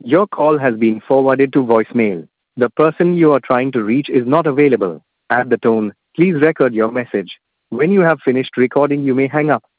Your call has been forwarded to voicemail. The person you are trying to reach is not available. At the tone, please record your message. When you have finished recording, you may hang up.